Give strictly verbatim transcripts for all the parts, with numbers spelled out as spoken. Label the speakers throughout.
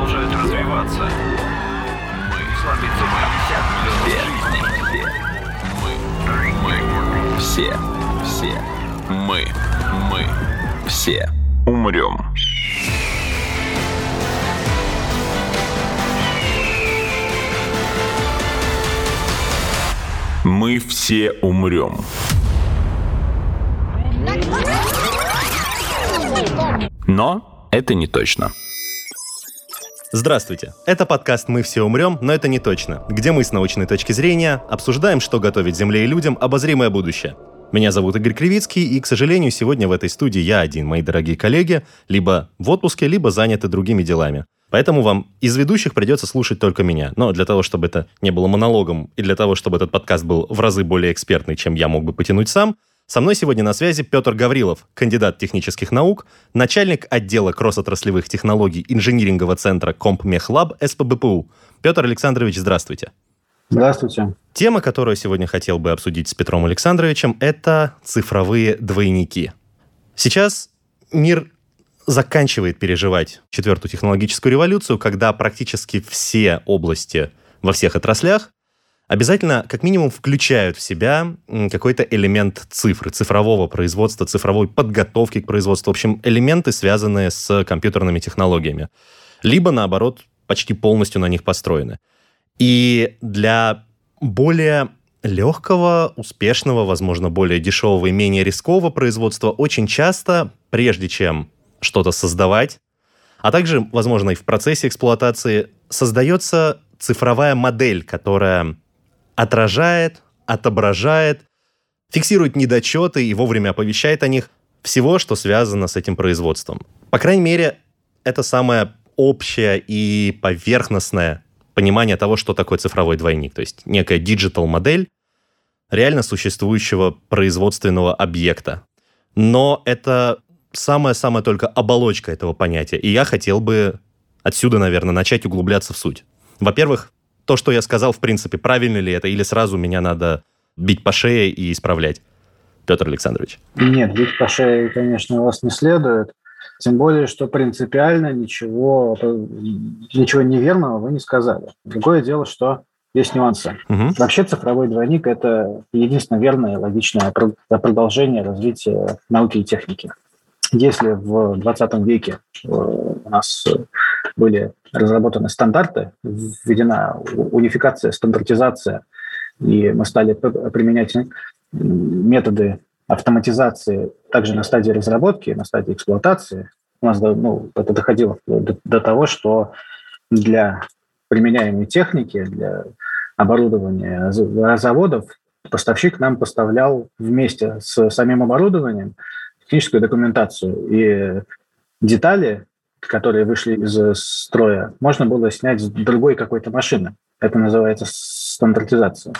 Speaker 1: продолжают развиваться. Мы сломиться мы все, все, мы, мы все умрем. Мы все умрем. Но это не точно.
Speaker 2: Здравствуйте. Это подкаст «Мы все умрем, но это не точно», где мы с научной точки зрения обсуждаем, что готовит Земле и людям обозримое будущее. Меня зовут Игорь Кривицкий, и, к сожалению, сегодня в этой студии я один. Мои дорогие коллеги либо в отпуске, либо заняты другими делами. Поэтому вам из ведущих придется слушать только меня. Но для того, чтобы это не было монологом, и для того, чтобы этот подкаст был в разы более экспертный, чем я мог бы потянуть сам, со мной сегодня на связи Петр Гаврилов, кандидат технических наук, начальник отдела кросс-отраслевых технологий инжинирингового центра Компмехлаб СПбПУ. Петр Александрович, здравствуйте.
Speaker 3: Здравствуйте.
Speaker 2: Тема, которую сегодня хотел бы обсудить с Петром Александровичем, это цифровые двойники. Сейчас мир заканчивает переживать четвертую технологическую революцию, когда практически все области во всех отраслях обязательно, как минимум, включают в себя какой-то элемент цифры, цифрового производства, цифровой подготовки к производству. В общем, элементы, связанные с компьютерными технологиями. Либо, наоборот, почти полностью на них построены. И для более легкого, успешного, возможно, более дешевого и менее рискового производства очень часто, прежде чем что-то создавать, а также, возможно, и в процессе эксплуатации, создается цифровая модель, которая отражает, отображает, фиксирует недочеты и вовремя оповещает о них всего, что связано с этим производством. По крайней мере, это самое общее и поверхностное понимание того, что такое цифровой двойник. То есть некая диджитал-модель реально существующего производственного объекта. Но это самая-самая только оболочка этого понятия. И я хотел бы отсюда, наверное, начать углубляться в суть. Во-первых, то, что я сказал, в принципе, правильно ли это, или сразу меня надо бить по шее и исправлять? Петр Александрович.
Speaker 3: Нет, бить по шее, конечно, вас не следует. Тем более, что принципиально ничего, ничего неверного вы не сказали. Другое дело, что есть нюансы. Угу. Вообще цифровой двойник – это единственное верное и логичное продолжение развития науки и техники. Если в двадцатом веке у нас были разработаны стандарты, введена унификация, стандартизация, и мы стали применять методы автоматизации также на стадии разработки, на стадии эксплуатации, у нас ну, это доходило до, до того, что для применяемой техники, для оборудования заводов поставщик нам поставлял вместе с самим оборудованием техническую документацию, и детали, которые вышли из строя, можно было снять с другой какой-то машины. Это называется стандартизация.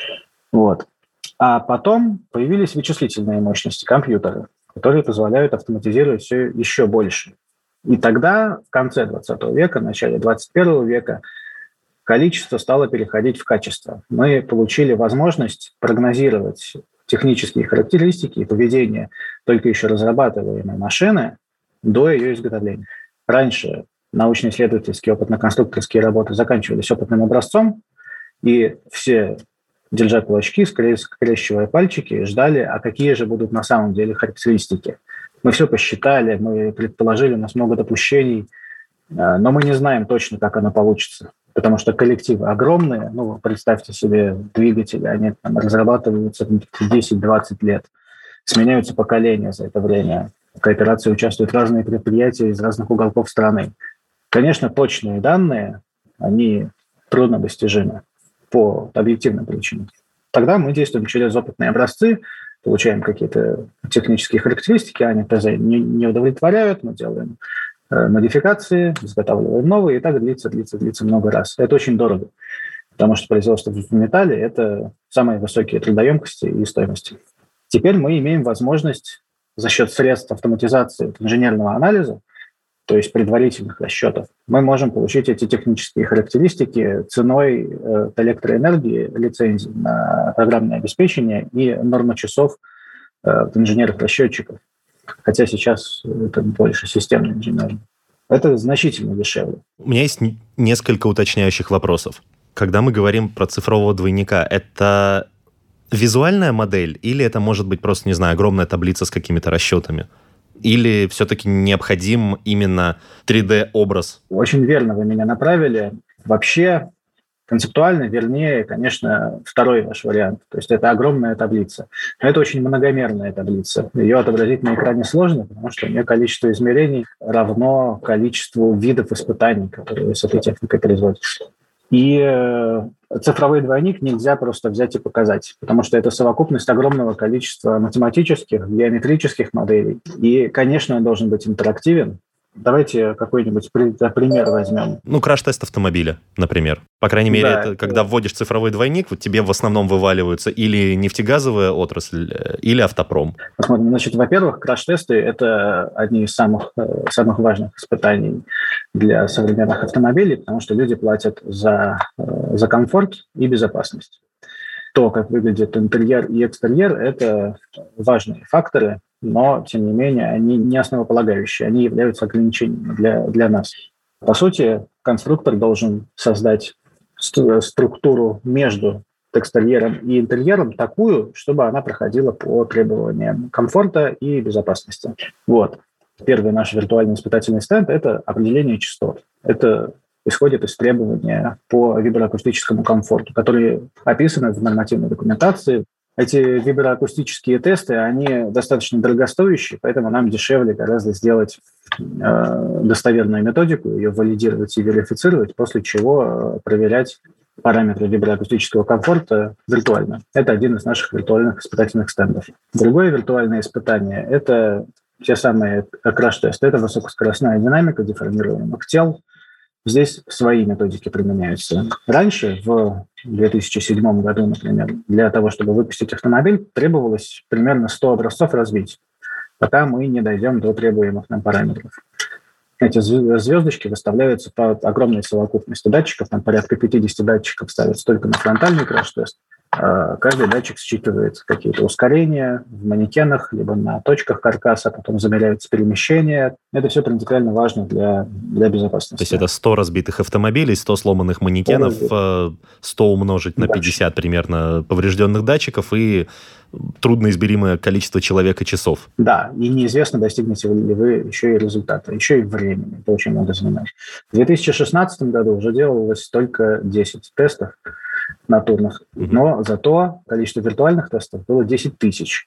Speaker 3: Вот. А потом появились вычислительные мощности, компьютеры, которые позволяют автоматизировать все еще больше. И тогда, в конце двадцатого века, в начале двадцать первого века, количество стало переходить в качество. Мы получили возможность прогнозировать технические характеристики и поведение только еще разрабатываемой машины до ее изготовления. Раньше научно-исследовательские, опытно-конструкторские работы заканчивались опытным образцом, и все, держа кулачки, скрещивая пальчики, ждали, а какие же будут на самом деле характеристики. Мы все посчитали, мы предположили, у нас много допущений, но мы не знаем точно, как оно получится. Потому что коллективы огромные, ну, представьте себе двигатели, они там разрабатываются десять-двадцать лет, сменяются поколения за это время. В кооперации участвуют разные предприятия из разных уголков страны. Конечно, точные данные, они труднодостижимы по объективным причинам. Тогда мы действуем через опытные образцы, получаем какие-то технические характеристики, они ТЗ не, не удовлетворяют, мы делаем модификации, изготавливаем новые, и так длится, длится, длится много раз. Это очень дорого, потому что производство в металле – это самые высокие трудоемкости и стоимости. Теперь мы имеем возможность за счет средств автоматизации инженерного анализа, то есть предварительных расчетов, мы можем получить эти технические характеристики ценой э, электроэнергии, лицензий на программное обеспечение и нормы часов э, инженеров-расчетчиков. Хотя сейчас это больше системный инженер. Это значительно дешевле.
Speaker 2: У меня есть несколько уточняющих вопросов. Когда мы говорим про цифрового двойника, это визуальная модель или это может быть просто, не знаю, огромная таблица с какими-то расчетами? Или все-таки необходим именно три дэ-образ?
Speaker 3: Очень верно вы меня направили. Вообще, концептуально вернее, конечно, второй ваш вариант. То есть это огромная таблица. Но это очень многомерная таблица. Ее отобразить на экране сложно, потому что у нее количество измерений равно количеству видов испытаний, которые с этой техникой производятся. И цифровой двойник нельзя просто взять и показать, потому что это совокупность огромного количества математических, геометрических моделей. И, конечно, он должен быть интерактивен. Давайте какой-нибудь пример возьмем.
Speaker 2: Ну, краш-тест автомобиля, например. По крайней мере, да, это, когда вводишь цифровой двойник, вот тебе в основном вываливаются или нефтегазовая отрасль, или автопром.
Speaker 3: Посмотрим. Значит, во-первых, краш-тесты – это одни из самых, самых важных испытаний для современных автомобилей, потому что люди платят за, за комфорт и безопасность. То, как выглядит интерьер и экстерьер – это важные факторы, но, тем не менее, они не основополагающие, они являются ограничениями для, для нас. По сути, конструктор должен создать стру- структуру между экстерьером и интерьером такую, чтобы она проходила по требованиям комфорта и безопасности. Вот. Первый наш виртуальный испытательный стенд – это определение частот. Это исходит из требования по виброакустическому комфорту, которые описаны в нормативной документации. Эти виброакустические тесты, они достаточно дорогостоящие, поэтому нам дешевле гораздо сделать э, достоверную методику, ее валидировать и верифицировать, после чего проверять параметры виброакустического комфорта виртуально. Это один из наших виртуальных испытательных стендов. Другое виртуальное испытание – это те самые краш-тесты. Это высокоскоростная динамика деформируемых тел. Здесь свои методики применяются. Раньше, в две тысячи седьмом году, например, для того, чтобы выпустить автомобиль, требовалось примерно сто образцов разбить, пока мы не дойдем до требуемых нам параметров. Эти звездочки выставляются по огромной совокупности датчиков, там порядка пятьдесят датчиков ставятся только на фронтальный краш-тест. Каждый датчик считывает какие-то ускорения в манекенах, либо на точках каркаса, потом замеряются перемещения. Это все принципиально важно для, для безопасности. То
Speaker 2: есть это сто разбитых автомобилей, сто сломанных манекенов, сто умножить на пятьдесят примерно поврежденных датчиков и трудноизмеримое количество человека-часов.
Speaker 3: Да, и неизвестно, достигнете ли вы еще и результата, еще и времени. Это очень много занимает. В две тысячи шестнадцатом году уже делалось только десять тестов натурных, но зато количество виртуальных тестов было десять тысяч.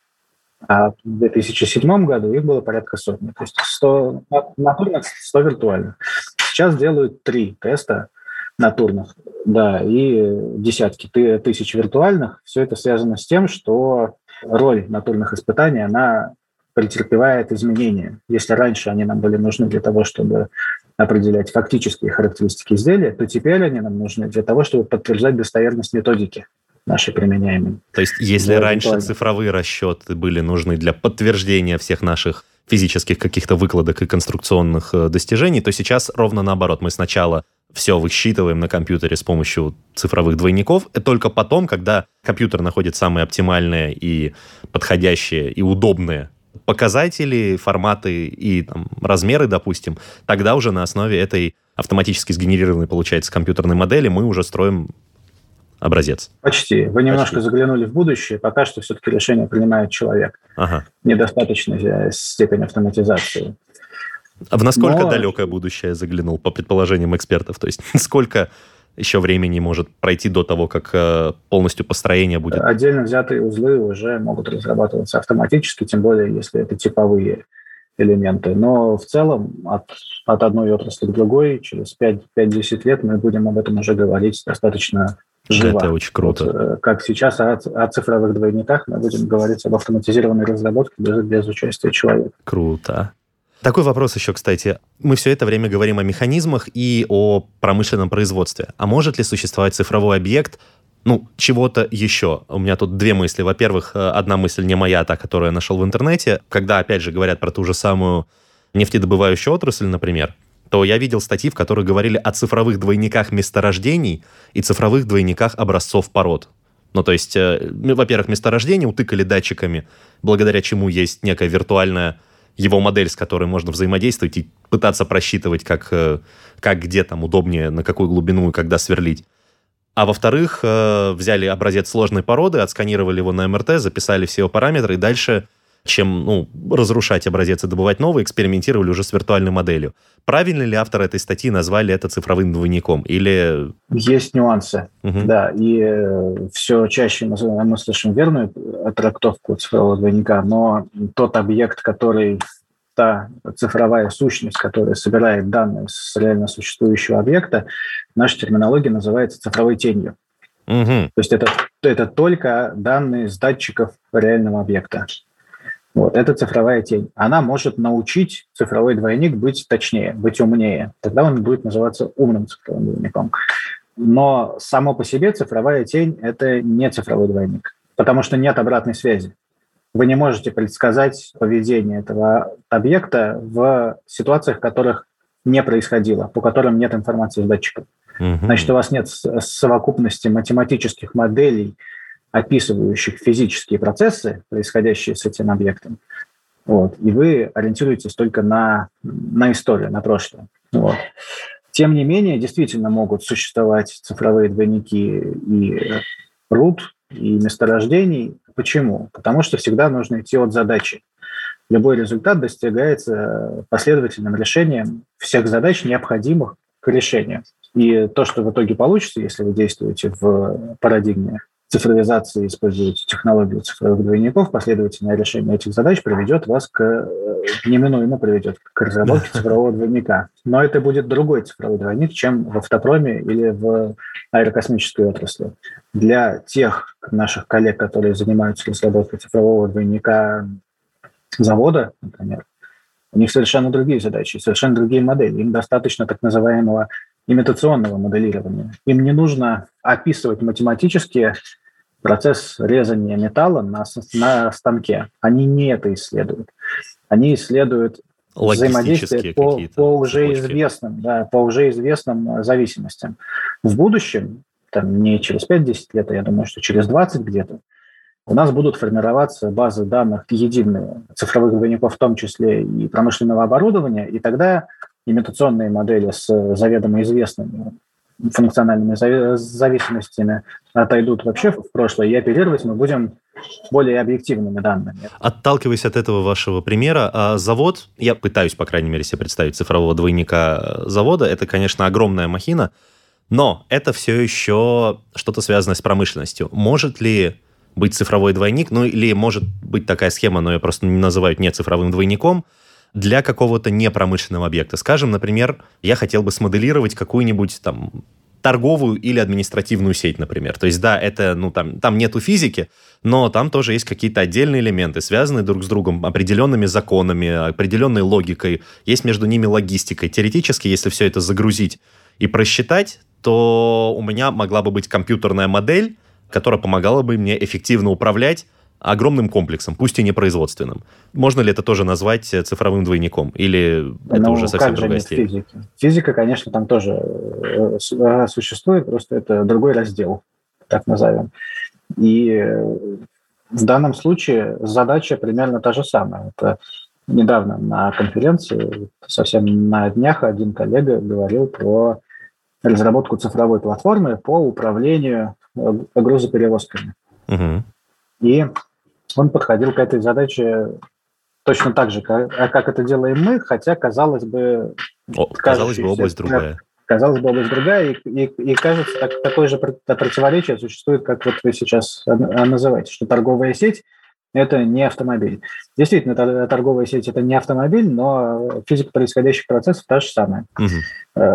Speaker 3: А в две тысячи седьмом году их было порядка сотни. То есть сто натурных, сто виртуальных. Сейчас делают три теста натурных, да, и десятки тысяч виртуальных. Все это связано с тем, что роль натурных испытаний, она претерпевает изменения. Если раньше они нам были нужны для того, чтобы определять фактические характеристики изделия, то теперь они нам нужны для того, чтобы подтверждать достоверность методики нашей применяемой.
Speaker 2: То есть если раньше виртуально. Цифровые расчеты были нужны для подтверждения всех наших физических каких-то выкладок и конструкционных достижений, то сейчас ровно наоборот. Мы сначала все высчитываем на компьютере с помощью цифровых двойников, и только потом, когда компьютер находит самые оптимальные и подходящие и удобные показатели, форматы и там, размеры, допустим, тогда уже на основе этой автоматически сгенерированной, получается, компьютерной модели мы уже строим образец.
Speaker 3: Почти. Вы немножко Почти. заглянули в будущее. Пока что все-таки решение принимает человек.
Speaker 2: Ага.
Speaker 3: Недостаточная степень автоматизации.
Speaker 2: А в насколько Но... далекое будущее заглянул, по предположениям экспертов? То есть сколько еще времени может пройти до того, как полностью построение будет?
Speaker 3: Отдельно взятые узлы уже могут разрабатываться автоматически, тем более, если это типовые элементы. Но в целом от, от одной отрасли к другой через пять-десять лет мы будем об этом уже говорить достаточно живо.
Speaker 2: Это очень круто.
Speaker 3: Вот, как сейчас о, о цифровых двойниках мы будем говорить об автоматизированной разработке без, без участия человека.
Speaker 2: Круто. Такой вопрос еще, кстати. Мы все это время говорим о механизмах и о промышленном производстве. А может ли существовать цифровой объект, ну, чего-то еще? У меня тут две мысли. Во-первых, одна мысль не моя, та, которую я нашел в интернете. Когда, опять же, говорят про ту же самую нефтедобывающую отрасль, например, то я видел статьи, в которых говорили о цифровых двойниках месторождений и цифровых двойниках образцов пород. Ну, то есть, во-первых, месторождение утыкали датчиками, благодаря чему есть некая виртуальная его модель, с которой можно взаимодействовать и пытаться просчитывать, как, как где там удобнее, на какую глубину и когда сверлить. А во-вторых, взяли образец сложной породы, отсканировали его на эм эр тэ, записали все его параметры, и дальше, чем ну, разрушать образец и добывать новый, экспериментировали уже с виртуальной моделью. Правильно ли авторы этой статьи назвали это цифровым двойником? Или...
Speaker 3: Есть нюансы, угу. да, и все чаще мы, мы слышим верную трактовку цифрового двойника, но тот объект, который... та цифровая сущность, которая собирает данные с реально существующего объекта, в нашей терминологии называется цифровой тенью. Угу. То есть это, это только данные с датчиков реального объекта. Вот, это цифровая тень. Она может научить цифровой двойник быть точнее, быть умнее. Тогда он будет называться умным цифровым двойником. Но само по себе цифровая тень – это не цифровой двойник, потому что нет обратной связи. Вы не можете предсказать поведение этого объекта в ситуациях, в которых не происходило, по которым нет информации с датчиков. Mm-hmm. Значит, у вас нет совокупности математических моделей, описывающих физические процессы, происходящие с этим объектом. Вот. И вы ориентируетесь только на, на историю, на прошлое. Вот. Тем не менее, действительно могут существовать цифровые двойники и руд, и месторождений. Почему? Потому что всегда нужно идти от задачи. Любой результат достигается последовательным решением всех задач, необходимых к решению. И то, что в итоге получится, если вы действуете в парадигме цифровизации, используете технологию цифровых двойников, последовательное решение этих задач приведет вас к, неминуемо приведет к разработке цифрового двойника. Но это будет другой цифровой двойник, чем в автопроме или в аэрокосмической отрасли. Для тех наших коллег, которые занимаются разработкой цифрового двойника завода, например, у них совершенно другие задачи, совершенно другие модели. Им достаточно так называемого имитационного моделирования. Им не нужно описывать математически процесс резания металла на, на станке. Они не это исследуют. Они исследуют взаимодействие по, по уже известным, да, по уже известным зависимостям. В будущем, там, не через пять-десять лет, а я думаю, что через двадцать где-то, у нас будут формироваться базы данных единые, цифровых двойников, в том числе и промышленного оборудования, и тогда имитационные модели с заведомо известными функциональными зависимостями отойдут вообще в прошлое, и оперировать мы будем более объективными данными.
Speaker 2: Отталкиваясь от этого вашего примера, завод, я пытаюсь, по крайней мере, себе представить цифрового двойника завода, это, конечно, огромная махина, но это все еще что-то связанное с промышленностью. Может ли быть цифровой двойник, ну или может быть такая схема, но ее просто называют не цифровым двойником, для какого-то непромышленного объекта. Скажем, например, я хотел бы смоделировать какую-нибудь там торговую или административную сеть, например. То есть, да, это, ну, там, там нету физики, но там тоже есть какие-то отдельные элементы, связанные друг с другом определенными законами, определенной логикой, есть между ними логистикой. Теоретически, если все это загрузить и просчитать, то у меня могла бы быть компьютерная модель, которая помогала бы мне эффективно управлять огромным комплексом, пусть и не производственным. Можно ли это тоже назвать цифровым двойником? Или это
Speaker 3: ну,
Speaker 2: уже совсем
Speaker 3: как
Speaker 2: другая
Speaker 3: же нет физики? Физика, конечно, там тоже существует, просто это другой раздел, так назовем. И в данном случае задача примерно та же самая. Это недавно на конференции, совсем на днях, один коллега говорил про разработку цифровой платформы по управлению грузоперевозками. Угу. И он подходил к этой задаче точно так же, как, как это делаем мы, хотя, казалось бы...
Speaker 2: О, казалось бы, область другая.
Speaker 3: Казалось бы, область другая, и, и, и кажется, так, такое же противоречие существует, как вот вы сейчас называете, что торговая сеть – это не автомобиль. Действительно, торговая сеть – это не автомобиль, но физика происходящих процессов та же самая. Угу.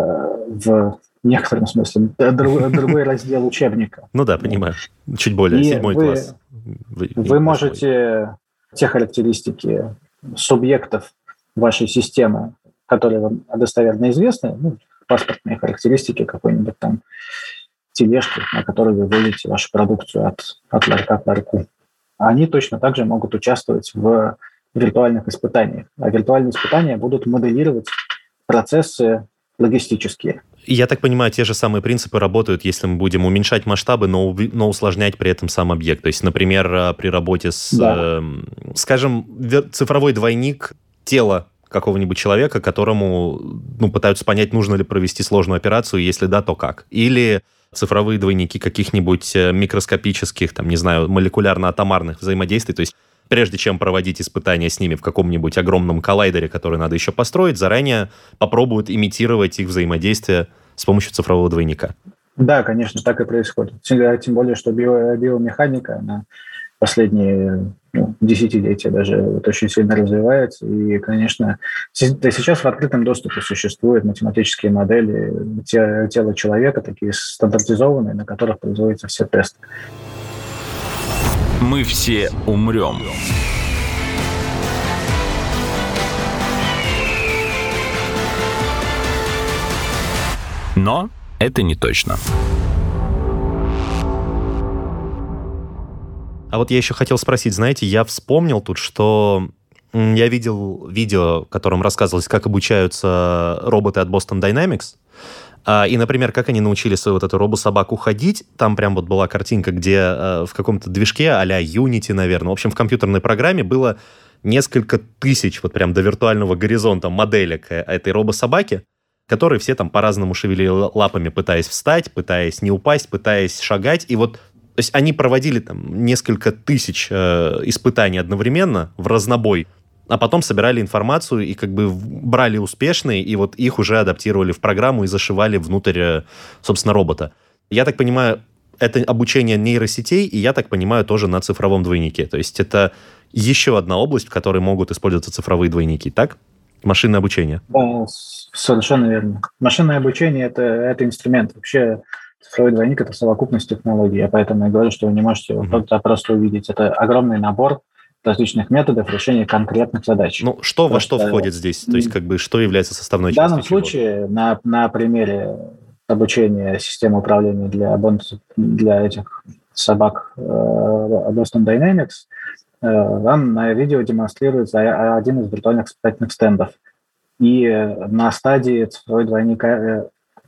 Speaker 3: В некотором смысле. Другой, другой раздел учебника.
Speaker 2: Ну да, понимаю. Чуть более,
Speaker 3: и
Speaker 2: седьмой
Speaker 3: вы,
Speaker 2: класс.
Speaker 3: Вы, вы можете те характеристики субъектов вашей системы, которые вам достоверно известны, ну, паспортные характеристики какой-нибудь там тележки, на которой вы возите вашу продукцию от, от ларька к ларьку, они точно так же могут участвовать в виртуальных испытаниях. А виртуальные испытания будут моделировать процессы логистические.
Speaker 2: Я так понимаю, те же самые принципы работают, если мы будем уменьшать масштабы, но, но усложнять при этом сам объект. То есть, например, при работе с, да. э, скажем, цифровой двойник тело какого-нибудь человека, которому ну, пытаются понять, нужно ли провести сложную операцию, если да, то как. Или цифровые двойники каких-нибудь микроскопических, там, не знаю, молекулярно-атомарных взаимодействий. То есть прежде чем проводить испытания с ними в каком-нибудь огромном коллайдере, который надо еще построить, заранее попробуют имитировать их взаимодействие с помощью цифрового двойника. Да, конечно, так и происходит. Тем более, что био- биомеханика, она последние ну, десятилетия даже вот очень сильно развивается. И, конечно, сейчас в открытом доступе существуют математические модели тела человека, такие стандартизованные, на которых производятся все тесты.
Speaker 1: Мы все умрем. Но это не точно.
Speaker 2: А вот я еще хотел спросить, знаете, я вспомнил тут, что я видел видео, в котором рассказывалось, как обучаются роботы от Boston Dynamics, и, например, как они научили свою вот эту робособаку ходить. Там прям вот была картинка, где в каком-то движке а-ля Unity, наверное, в общем, в компьютерной программе было несколько тысяч, вот прям до виртуального горизонта моделек этой робособаки, которые все там по-разному шевелили лапами, пытаясь встать, пытаясь не упасть, пытаясь шагать, и вот то есть они проводили там несколько тысяч э, испытаний одновременно в разнобой, а потом собирали информацию и как бы брали успешные, и вот их уже адаптировали в программу и зашивали внутрь, собственно, робота. Я так понимаю, это обучение нейросетей, и я так понимаю, тоже на цифровом двойнике. То есть это еще одна область, в которой могут использоваться цифровые двойники, так? Машинное обучение.
Speaker 3: Да, совершенно верно. Машинное обучение это, – это инструмент. Вообще цифровой двойник – это совокупность технологий. Я поэтому и говорю, что вы не можете его mm-hmm. просто увидеть. Это огромный набор различных методов решения конкретных задач.
Speaker 2: Ну, что во что входит здесь? То есть, как бы, что является составной
Speaker 3: частью? В данном
Speaker 2: чего?
Speaker 3: случае, на, на примере обучения системы управления для, для этих собак Boston Dynamics, вам на видео демонстрируется один из виртуальных испытательных стендов. И на стадии цифровой двойника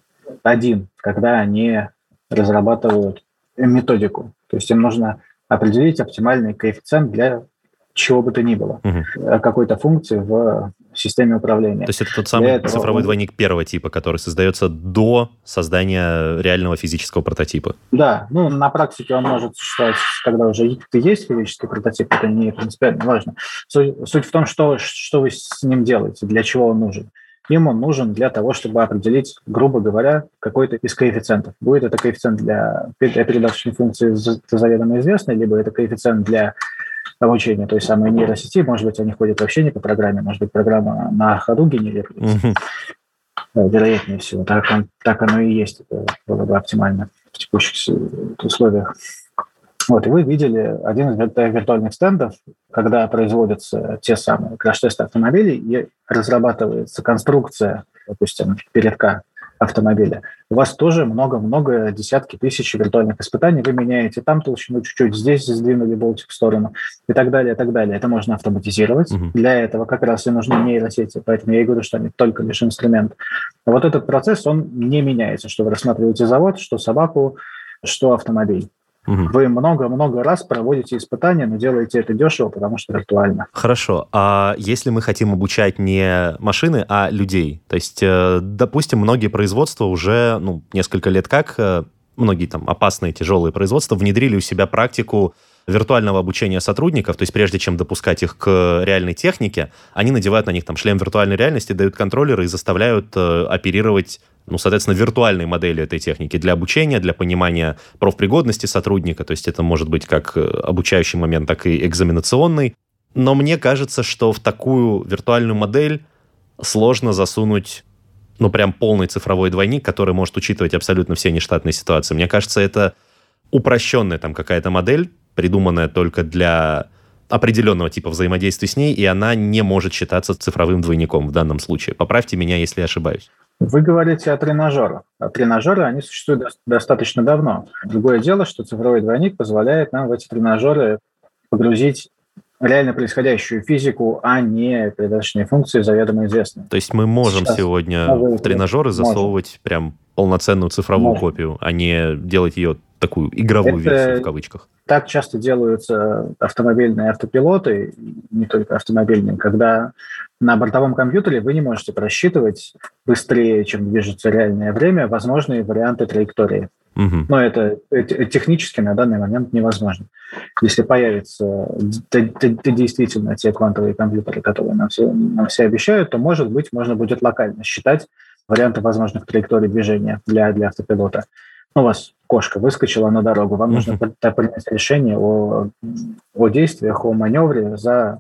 Speaker 3: один, когда они разрабатывают методику. То есть им нужно определить оптимальный коэффициент для чего бы то ни было, угу. какой-то функции в системе управления.
Speaker 2: То есть это тот самый этого... цифровой двойник первого типа, который создается до создания реального физического прототипа.
Speaker 3: Да, ну на практике он может существовать, когда уже есть физический прототип, это не принципиально важно. Суть, суть в том, что, что вы с ним делаете, для чего он нужен. Им он нужен для того, чтобы определить, грубо говоря, какой-то из коэффициентов. Будет это коэффициент для, для передаточной функции заведомо известной, либо это коэффициент для обучения той самой нейросети. Может быть, они ходят вообще не по программе, может быть, программа на ходу генерируется. Mm-hmm. Вероятнее всего, так, он, так оно и есть. Это было бы оптимально в текущих условиях. Вот, и вы видели один из виртуальных стендов, когда производятся те самые краш-тесты автомобилей и разрабатывается конструкция, допустим, передка автомобиля. У вас тоже много-много, десятки тысяч виртуальных испытаний. Вы меняете там толщину чуть-чуть, здесь сдвинули болтик в сторону и так далее, и так далее. Это можно автоматизировать. Угу. Для этого как раз и нужны нейросети, поэтому я и говорю, что они только лишь инструмент. А вот этот процесс, он не меняется, что вы рассматриваете завод, что собаку, что автомобиль. Угу. Вы много-много раз проводите испытания, но делаете это дешево, потому что виртуально.
Speaker 2: Хорошо. А если мы хотим обучать не машины, а людей? То есть, допустим, многие производства уже ну, несколько лет как, многие там опасные, тяжелые производства внедрили у себя практику виртуального обучения сотрудников, то есть прежде чем допускать их к реальной технике, они надевают на них там шлем виртуальной реальности, дают контроллеры и заставляют э, оперировать, ну, соответственно, виртуальные модели этой техники для обучения, для понимания профпригодности сотрудника, то есть это может быть как обучающий момент, так и экзаменационный. Но мне кажется, что в такую виртуальную модель сложно засунуть, ну, прям полный цифровой двойник, который может учитывать абсолютно все нештатные ситуации. Мне кажется, это упрощенная там какая-то модель, придуманная только для определенного типа взаимодействия с ней, и она не может считаться цифровым двойником в данном случае. Поправьте меня, если я ошибаюсь.
Speaker 3: Вы говорите о тренажерах. А тренажеры, они существуют достаточно давно. Другое дело, что цифровой двойник позволяет нам в эти тренажеры погрузить реально происходящую физику, а не передаточные функции заведомо известные.
Speaker 2: То есть мы можем Сейчас сегодня в тренажеры засовывать можем. Прям полноценную цифровую можем. Копию, а не делать ее такую игровую
Speaker 3: Это
Speaker 2: версию в кавычках?
Speaker 3: Так часто делаются автомобильные автопилоты, не только автомобильные, когда на бортовом компьютере вы не можете просчитывать быстрее, чем движется реальное время, возможные варианты траектории.
Speaker 2: Угу.
Speaker 3: Но это, это технически на данный момент невозможно. Если появятся действительно те квантовые компьютеры, которые нам все, нам все обещают, то, может быть, можно будет локально считать варианты возможных траекторий движения для, для автопилота. У вас кошка выскочила на дорогу, вам mm-hmm. нужно принять решение о, о действиях, о маневре за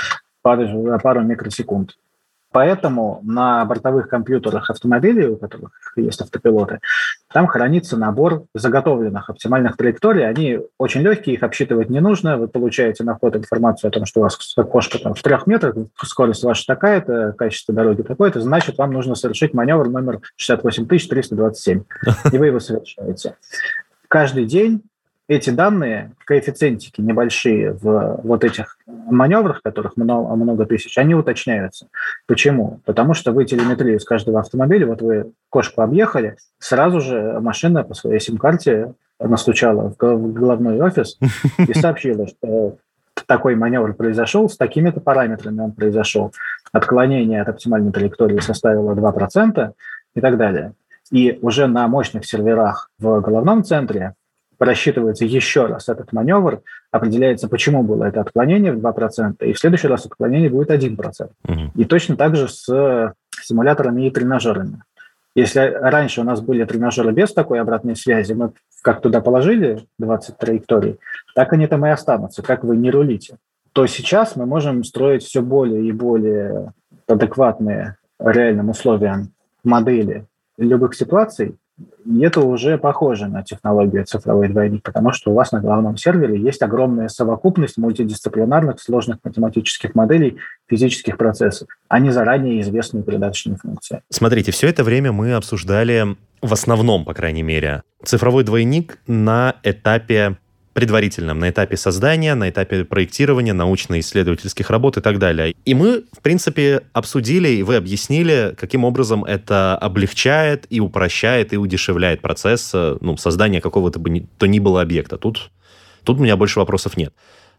Speaker 3: пару, пару микросекунд. Поэтому на бортовых компьютерах автомобилей, у которых есть автопилоты, там хранится набор заготовленных оптимальных траекторий. Они очень легкие, их обсчитывать не нужно. Вы получаете на вход информацию о том, что у вас кошка там в трех метрах, скорость ваша такая-то, качество дороги такое-то, значит, вам нужно совершить маневр номер шестьдесят восемь тысяч триста двадцать семь. И вы его совершаете. Каждый день эти данные, коэффициентики небольшие в вот этих маневрах, которых много, много тысяч, они уточняются. Почему? Потому что вы телеметрию с каждого автомобиля, вот вы кошку объехали, сразу же машина по своей сим-карте настучала в головной офис и сообщила, что такой маневр произошел, с такими-то параметрами он произошел. Отклонение от оптимальной траектории составило два процента и так далее. И уже на мощных серверах в головном центре просчитывается еще раз этот маневр, определяется, почему было это отклонение в два процента, и в следующий раз отклонение будет один процент. Uh-huh. И точно так же с симуляторами и тренажерами. Если раньше у нас были тренажеры без такой обратной связи, мы как туда положили двадцать траекторий, так они там и останутся, как вы не рулите, то сейчас мы можем строить все более и более адекватные реальным условиям модели любых ситуаций. И это уже похоже на технологию цифровой двойник, потому что у вас на главном сервере есть огромная совокупность мультидисциплинарных сложных математических моделей физических процессов, а не заранее известные передаточные функции.
Speaker 2: Смотрите, все это время мы обсуждали, в основном, по крайней мере, цифровой двойник на этапе предварительном, на этапе создания, на этапе проектирования научно-исследовательских работ и так далее. И мы, в принципе, обсудили, и вы объяснили, каким образом это облегчает и упрощает, и удешевляет процесс ну, создания какого-то бы то ни было объекта. Тут, тут у меня больше вопросов нет.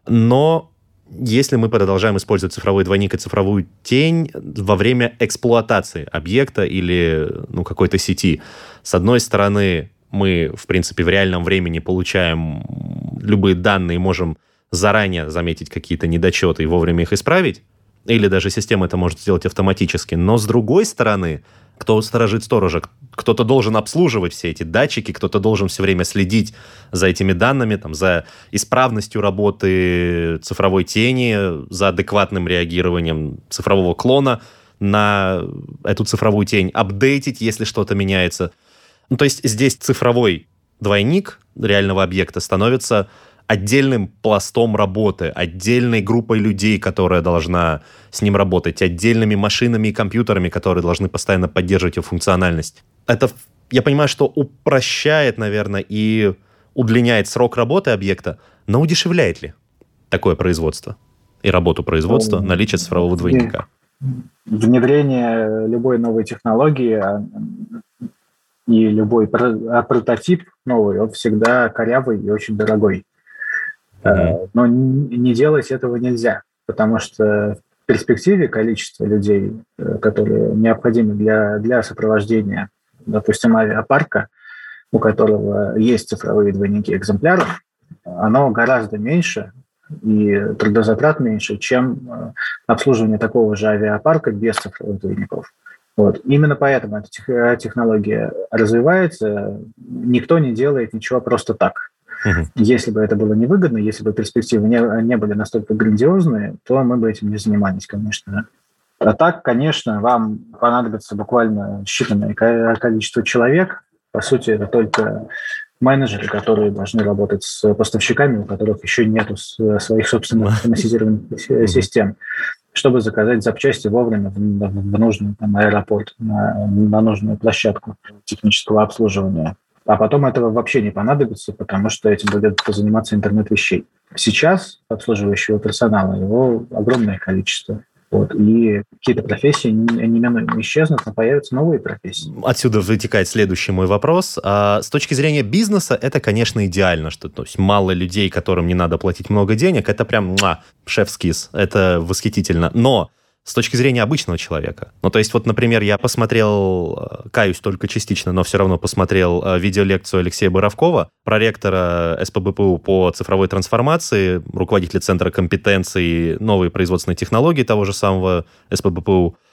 Speaker 2: Но если мы продолжаем использовать цифровой двойник и цифровую тень во время эксплуатации объекта или ну, какой-то сети, с одной стороны, мы, в принципе, в реальном времени получаем любые данные, можем заранее заметить какие-то недочеты и вовремя их исправить, или даже система это может сделать автоматически. Но, с другой стороны, кто сторожит сторожа? Кто-то должен обслуживать все эти датчики, кто-то должен все время следить за этими данными, там, за исправностью работы цифровой тени, за адекватным реагированием цифрового клона на эту цифровую тень, апдейтить, если что-то меняется. Ну, то есть здесь цифровой двойник реального объекта становится отдельным пластом работы, отдельной группой людей, которая должна с ним работать, отдельными машинами и компьютерами, которые должны постоянно поддерживать его функциональность. Это, я понимаю, что упрощает, наверное, и удлиняет срок работы объекта, но удешевляет ли такое производство и работу производства наличие цифрового двойника?
Speaker 3: Внедрение любой новой технологии и любой прототип новый, он всегда корявый и очень дорогой. Mm-hmm. Но не делать этого нельзя, потому что в перспективе количество людей, которые необходимы для, для сопровождения, допустим, авиапарка, у которого есть цифровые двойники экземпляров, оно гораздо меньше и трудозатрат меньше, чем обслуживание такого же авиапарка без цифровых двойников. Вот. Именно поэтому эта технология развивается. Никто не делает ничего просто так. Uh-huh. Если бы это было невыгодно, если бы перспективы не, не были настолько грандиозные, то мы бы этим не занимались, конечно. А так, конечно, вам понадобится буквально считанное количество человек. По сути, это только менеджеры, которые должны работать с поставщиками, у которых еще нет своих собственных автоматизированных uh-huh. систем, чтобы заказать запчасти вовремя в, в нужный там, аэропорт, на, на нужную площадку технического обслуживания. А потом этого вообще не понадобится, потому что этим будет заниматься интернет вещей. Сейчас обслуживающего персонала его огромное количество. Вот, и какие-то профессии неминуемо исчезнут, но появятся новые профессии.
Speaker 2: Отсюда вытекает следующий мой вопрос. А с точки зрения бизнеса, это, конечно, идеально, что то есть мало людей, которым не надо платить много денег, это прям муа, шеф-скис, это восхитительно. Но с точки зрения обычного человека, ну, то есть вот, например, я посмотрел, каюсь только частично, но все равно посмотрел видеолекцию Алексея Боровкова, проректора эс пэ бэ пэ у по цифровой трансформации, руководителя Центра компетенций новые производственные технологии того же самого эс пэ бэ пэ у.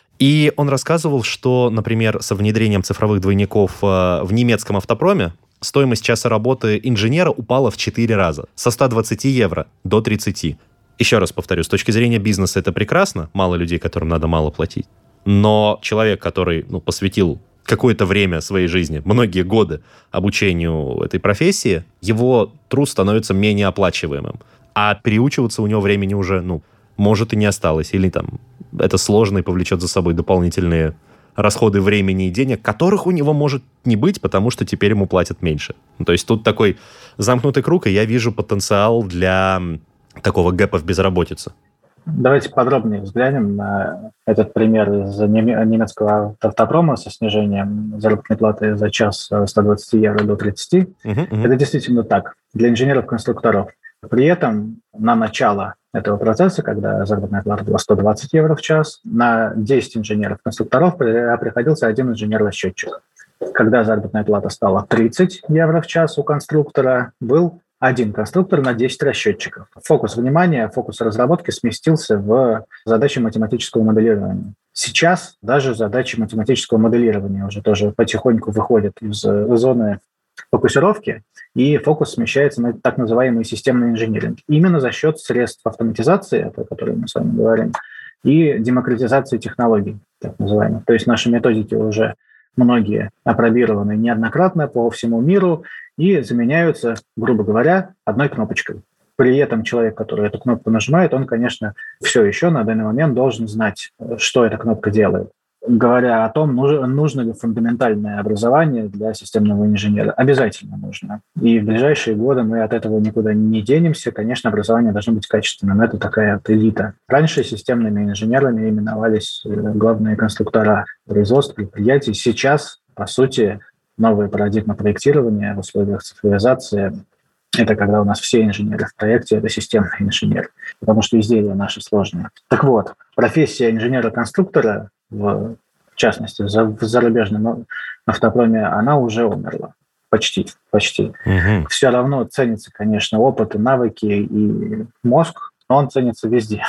Speaker 2: И он рассказывал, что, например, со внедрением цифровых двойников в немецком автопроме стоимость часа работы инженера упала в четыре раза, со ста двадцати евро до тридцати. Еще раз повторю, с точки зрения бизнеса это прекрасно, мало людей, которым надо мало платить. Но человек, который ну, посвятил какое-то время своей жизни, многие годы обучению этой профессии, его труд становится менее оплачиваемым. А переучиваться у него времени уже, ну, может и не осталось. Или там это сложно и повлечет за собой дополнительные расходы времени и денег, которых у него может не быть, потому что теперь ему платят меньше. То есть тут такой замкнутый круг, и я вижу потенциал для такого гэпа в безработице.
Speaker 3: Давайте подробнее взглянем на этот пример из немецкого автопрома со снижением заработной платы за час с ста двадцати евро до тридцати. Uh-huh, uh-huh. Это действительно так. Для инженеров-конструкторов. При этом на начало этого процесса, когда заработная плата была сто двадцать евро в час, на десять инженеров-конструкторов приходился один инженер-расчетчик. Когда заработная плата стала тридцать евро в час у конструктора, был один конструктор на десять расчетчиков. Фокус внимания, фокус разработки сместился в задачи математического моделирования. Сейчас даже задачи математического моделирования уже тоже потихоньку выходят из зоны фокусировки, и фокус смещается на так называемый системный инжиниринг. Именно за счет средств автоматизации, о которой мы с вами говорим, и демократизации технологий, так называемых. То есть наши методики уже многие апробированы неоднократно по всему миру и заменяются, грубо говоря, одной кнопочкой. При этом человек, который эту кнопку нажимает, он, конечно, все еще на данный момент должен знать, что эта кнопка делает. Говоря о том, нужно ли фундаментальное образование для системного инженера. Обязательно нужно. И в ближайшие годы мы от этого никуда не денемся. Конечно, образование должно быть качественным. Это такая вот элита. Раньше системными инженерами именовались главные конструктора производства предприятий. Сейчас, по сути, новая парадигма проектирования в условиях цифровизации – это когда у нас все инженеры в проекте – это системные инженеры, потому что изделия наши сложные. Так вот, профессия инженера-конструктора, в частности, в зарубежном автопроме, она уже умерла. Почти, почти. Угу. Все равно ценится, конечно, опыт, и навыки и мозг, но он ценится везде.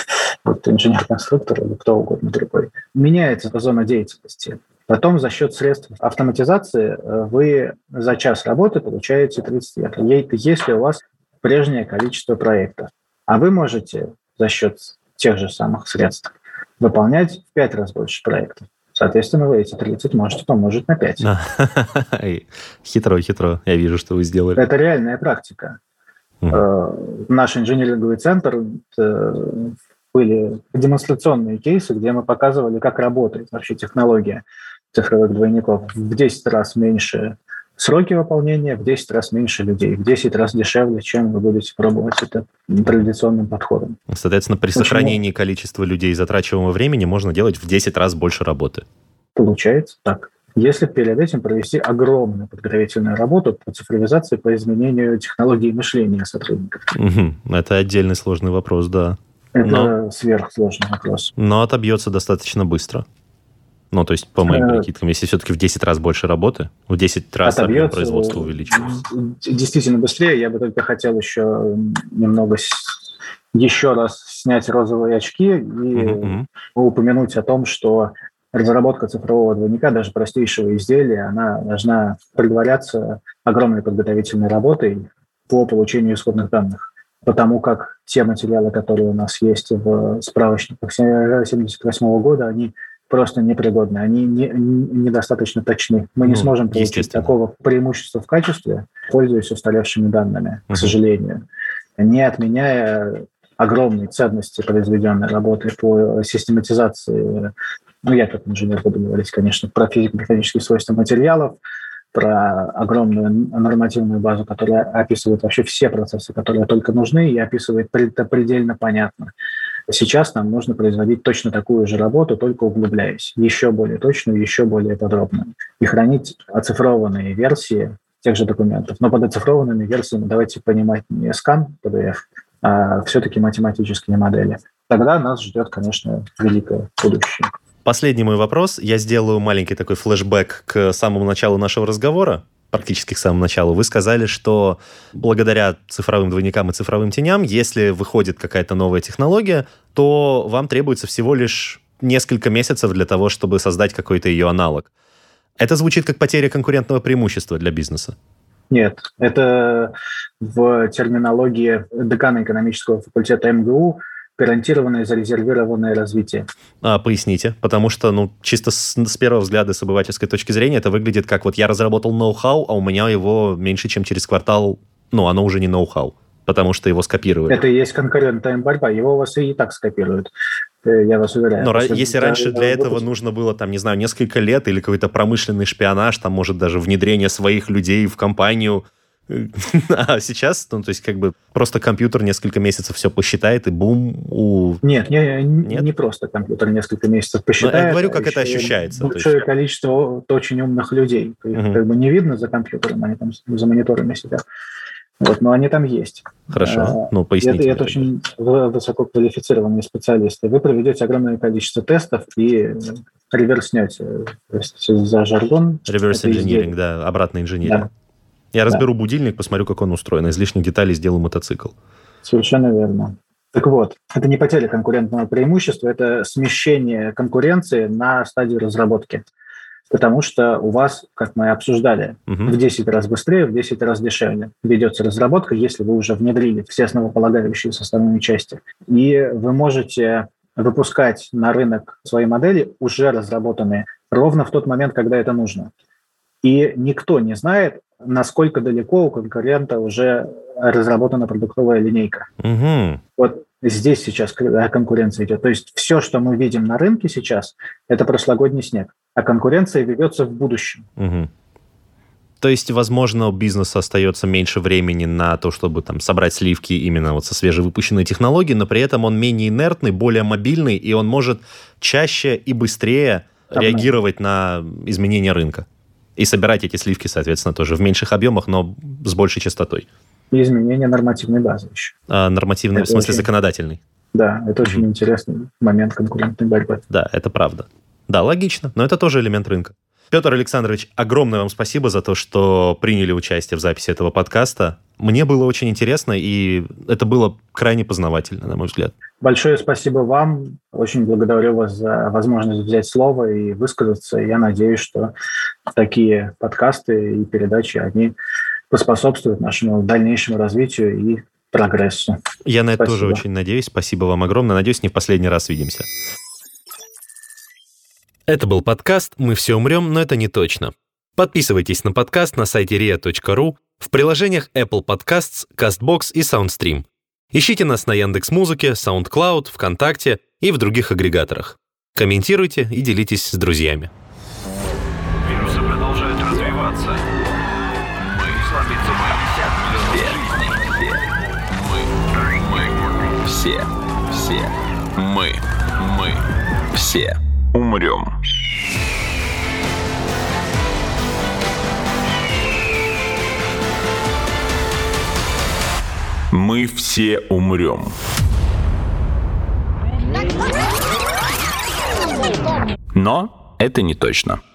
Speaker 3: Вот инженер-конструктор или кто угодно другой. Меняется зона деятельности. Потом за счет средств автоматизации вы за час работы получаете тридцать евро, если у вас прежнее количество проектов. А вы можете за счет тех же самых средств выполнять в пять раз больше проектов. Соответственно, вы эти тридцать можете помножить на пять.
Speaker 2: Хитро, хитро. Я вижу, что вы сделали.
Speaker 3: Это реальная практика. Mm. Наш инжиниринговый центр были демонстрационные кейсы, где мы показывали, как работает вообще технология цифровых двойников. В десять раз меньше сроки выполнения, в десять раз меньше людей, в десять раз дешевле, чем вы будете пробовать это традиционным подходом.
Speaker 2: Соответственно, при Почему? сохранении количества людей и затрачиваемого времени можно делать в десять раз больше работы.
Speaker 3: Получается так. Если перед этим провести огромную подготовительную работу по цифровизации, по изменению технологии мышления сотрудников.
Speaker 2: Угу. Это отдельный сложный вопрос, да.
Speaker 3: Это Но... сверхсложный вопрос.
Speaker 2: Но отобьется достаточно быстро. Ну, то есть, по моим прикидкам, если все-таки в десять раз больше работы, в десять раз объем производства увеличивается.
Speaker 3: Действительно быстрее. Я бы только хотел еще немного еще раз снять розовые очки и mm-hmm. упомянуть о том, что разработка цифрового двойника, даже простейшего изделия, она должна предваряться огромной подготовительной работой по получению исходных данных. Потому как те материалы, которые у нас есть в справочниках семьдесят восьмого года, они просто непригодны, они не, недостаточно точны. Мы ну, не сможем получить такого преимущества в качестве, пользуясь устаревшими данными, uh-huh. к сожалению, не отменяя огромной ценности произведенной работы по систематизации. Ну, я как инженер буду говорить, конечно, про физико-механические свойства материалов, про огромную нормативную базу, которая описывает вообще все процессы, которые только нужны, и описывает предельно понятно Сейчас нам нужно производить точно такую же работу, только углубляясь, еще более точную, еще более подробную, и хранить оцифрованные версии тех же документов. Но под оцифрованными версиями давайте понимать не скан пи ди эф, а все-таки математические модели. Тогда нас ждет, конечно, великое будущее.
Speaker 2: Последний мой вопрос. Я сделаю маленький такой флешбэк к самому началу нашего разговора, практически к самому началу. Вы сказали, что благодаря цифровым двойникам и цифровым теням, если выходит какая-то новая технология, то вам требуется всего лишь несколько месяцев для того, чтобы создать какой-то ее аналог. Это звучит как потеря конкурентного преимущества для бизнеса.
Speaker 3: Нет, это в терминологии декана экономического факультета эм гэ у гарантированное зарезервированное развитие.
Speaker 2: А, поясните, потому что, ну, чисто с, с первого взгляда, с обывательской точки зрения, это выглядит как вот я разработал ноу-хау, а у меня его меньше, чем через квартал, ну, оно уже не ноу-хау, потому что его скопировали.
Speaker 3: Это и есть конкурентная борьба, его у вас и так скопируют, я вас уверяю.
Speaker 2: Но если, если раньше для этого выпуск... нужно было, там, не знаю, несколько лет или какой-то промышленный шпионаж, там, может, даже внедрение своих людей в компанию. А сейчас, ну, то есть, как бы, просто компьютер несколько месяцев все посчитает, и бум, у...
Speaker 3: Нет, не, Нет? не просто компьютер несколько месяцев посчитает.
Speaker 2: Но я говорю, как а это ощущается.
Speaker 3: Большое
Speaker 2: есть...
Speaker 3: количество очень умных людей. Их uh-huh. как бы не видно за компьютером, они там за мониторами сидят. Вот, но они там есть.
Speaker 2: Хорошо, а, ну, поясните.
Speaker 3: Это, это очень высококвалифицированные специалисты. Вы проведете огромное количество тестов и реверснете за жаргон.
Speaker 2: Реверс инжиниринг, да, обратный инжиниринг. Да. Я разберу да. будильник, посмотрю, как он устроен. Из лишних деталей сделаю мотоцикл.
Speaker 3: Совершенно верно. Так вот, это не потеря конкурентного преимущества, это смещение конкуренции на стадию разработки. Потому что у вас, как мы обсуждали, угу. в десять раз быстрее, в десять раз дешевле ведется разработка, если вы уже внедрили все основополагающие составные части. И вы можете выпускать на рынок свои модели, уже разработанные, ровно в тот момент, когда это нужно. И никто не знает, насколько далеко у конкурента уже разработана продуктовая линейка.
Speaker 2: Угу.
Speaker 3: Вот здесь сейчас конкуренция идет. То есть все, что мы видим на рынке сейчас, это прошлогодний снег, а конкуренция ведется в будущем.
Speaker 2: Угу. То есть, возможно, у бизнеса остается меньше времени на то, чтобы там собрать сливки именно вот со свежевыпущенной технологией, но при этом он менее инертный, более мобильный, и он может чаще и быстрее Там реагировать на изменения рынка. И собирать эти сливки, соответственно, тоже в меньших объемах, но с большей частотой.
Speaker 3: И изменение нормативной базы еще.
Speaker 2: А, нормативной, это в смысле очень... законодательной?
Speaker 3: Да, это очень mm-hmm. интересный момент конкурентной борьбы.
Speaker 2: Да, это правда. Да, логично, но это тоже элемент рынка. Петр Александрович, огромное вам спасибо за то, что приняли участие в записи этого подкаста. Мне было очень интересно, и это было крайне познавательно, на мой взгляд.
Speaker 3: Большое спасибо вам. Очень благодарю вас за возможность взять слово и высказаться. Я надеюсь, что такие подкасты и передачи, они поспособствуют нашему дальнейшему развитию и прогрессу.
Speaker 2: Я на это спасибо. тоже очень надеюсь. Спасибо вам огромное. Надеюсь, не в последний раз видимся. Это был подкаст «Мы все умрем, но это не точно». Подписывайтесь на подкаст на сайте риа точка ру, в приложениях Apple Podcasts, CastBox и SoundStream. Ищите нас на Яндекс.Музыке, SoundCloud, ВКонтакте и в других агрегаторах. Комментируйте и делитесь с друзьями.
Speaker 1: Вирусы продолжают развиваться. Мы слабится мы. Все. Мы. Мы. Все. Все. Мы. Мы. Все. Умрем. Мы все умрем. Но это не точно.